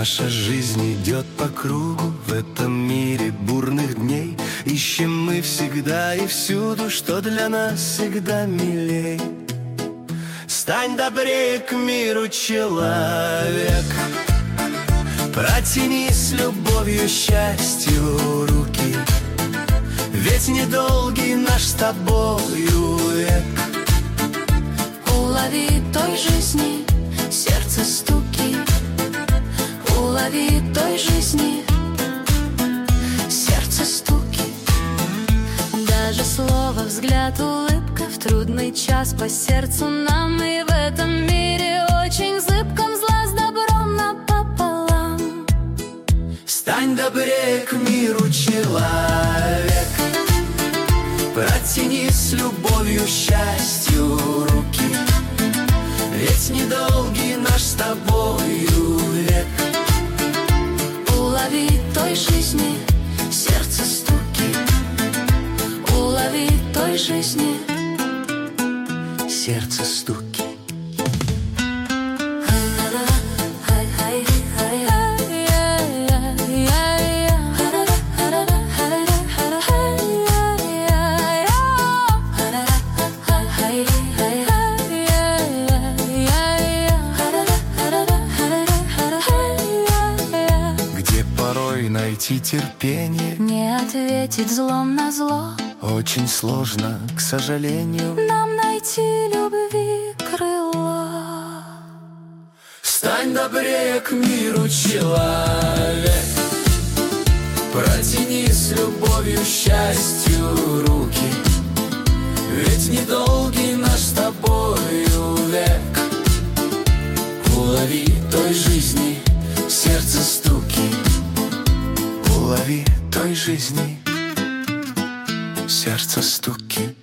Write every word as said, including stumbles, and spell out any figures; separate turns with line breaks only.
Наша жизнь идет по кругу в этом мире бурных дней. Ищем мы всегда и всюду, что для нас всегда милей. Стань добрее к миру, человек, протяни с любовью, счастью руки. Ведь недолгий наш с тобою век.
Улови той жизни сердце стуки, улови той жизни сердце стуки. Даже слово, взгляд, улыбка в трудный час по сердцу нам. И в этом мире очень зыбком зла с добром напополам.
Стань добрее к миру, человек, протяни с любовью, счастью руки. Ведь недолгий наш с тобою век.
Улови той жизни сердце стуки, улови той жизни
сердце стуки. Найти терпение,
не ответить злом на зло.
Очень сложно, к сожалению,
нам найти любви крыло.
Стань добрее к миру, человек, протяни с любовью, счастью руки. Ведь недолгий наш с тобою век. Улови той жизни сердце стуки, улови той жизни сердце стуки.